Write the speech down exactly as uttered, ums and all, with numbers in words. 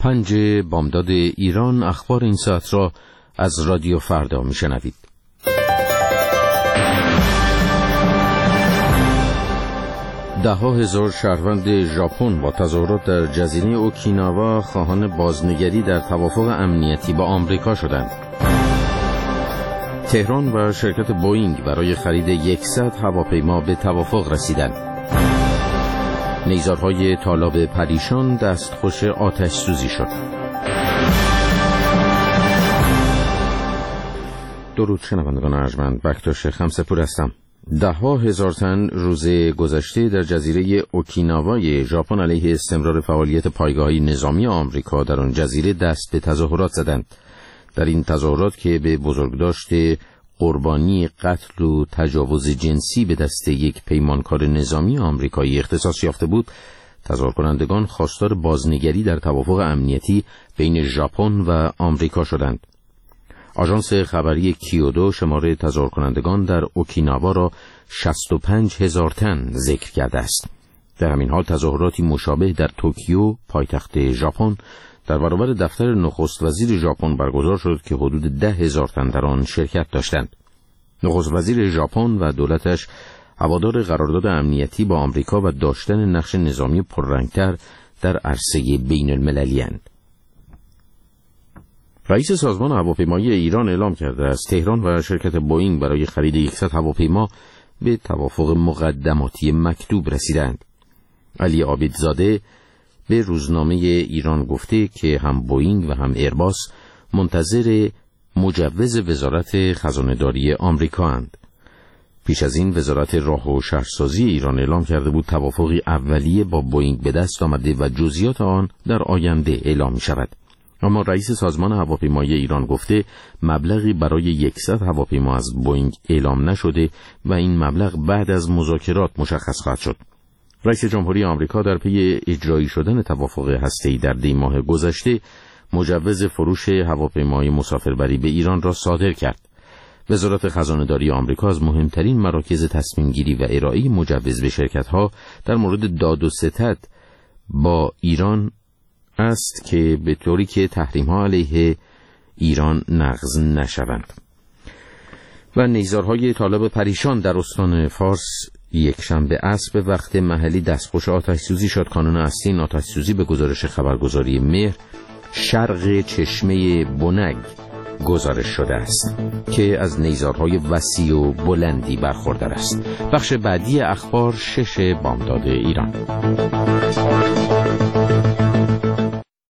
پنج بامداد ایران، اخبار این ساعت را از رادیو فردا میشنوید. ده ها هزار شهروند ژاپن با تظاهرات در جزیره اوکیناوا خواهان بازنگری در توافق امنیتی با آمریکا شدند. تهران و شرکت بوئینگ برای خرید صد هواپیما به توافق رسیدند. نیزارهای طالاب پریشان دستخوش آتش سوزی شد. درود شنوندگان ارجمند، بکتاش خمسه‌پور هستم. ده ها هزار تن روز گذشته در جزیره اوکیناوای ژاپن علیه استمرار فعالیت پایگاه‌های نظامی آمریکا در آن جزیره دست به تظاهرات زدند. در این تظاهرات که به بزرگداشت قربانی قتل و تجاوز جنسی به دست یک پیمانکار نظامی آمریکایی اختصاص یافته بود، تظاهر کنندگان خواستار بازنگری در توافق امنیتی بین ژاپن و آمریکا شدند. آژانس خبری کیودو شماره تظاهر کنندگان در اوکیناوا را شصت و پنج هزار تن ذکر کرده است. در همین حال تظاهراتی مشابه در توکیو، پایتخت ژاپن، در برابر دفتر نخست وزیر ژاپن برگزار شد که حدود ده هزار تن در آن شرکت داشتند. نخست وزیر ژاپن و دولتش هوادار قرارداد امنیتی با آمریکا و داشتن نقش نظامی پررنگتر در عرصه بین المللی اند. رئیس سازمان هواپیمایی ایران اعلام کرده است تهران و شرکت بوئینگ برای خرید صد هواپیما به توافق مقدماتی مکتوب رسیدند. علی عابدزاده به روزنامه ایران گفته که هم بوئینگ و هم ایرباس منتظر مجوز وزارت خزانه‌داری آمریکا اند. پیش از این وزارت راه و شهرسازی ایران اعلام کرده بود توافقی اولیه با بوئینگ به دست آمده و جزئیات آن در آینده اعلام می شود. اما رئیس سازمان هواپیمایی ایران گفته مبلغی برای صد هواپیما از بوئینگ اعلام نشده و این مبلغ بعد از مذاکرات مشخص خواهد شد. رئیس جمهوری آمریکا در پی اجرایی شدن توافق هسته‌ای در دی ماه گذشته مجوز فروش هواپیمای مسافربری به ایران را صادر کرد. وزارت خزانه‌داری آمریکا از مهمترین مراکز تصمیم گیری و ارائه مجوز به شرکت‌ها در مورد داد و ستد با ایران است که به طوری که تحریم‌ها علیه ایران نقض نشوند. و نیزارهای طالب پریشان در استان فارس یک شنبه عصر به وقت محلی دستخوش آتش سوزی شد. کانون اصلی این آتش سوزی به گزارش خبرگزاری مهر شرق چشمه بنگ گزارش شده است که از نیزارهای وسیع و بلندی برخوردار است. بخش بعدی اخبار شش بامداد ایران.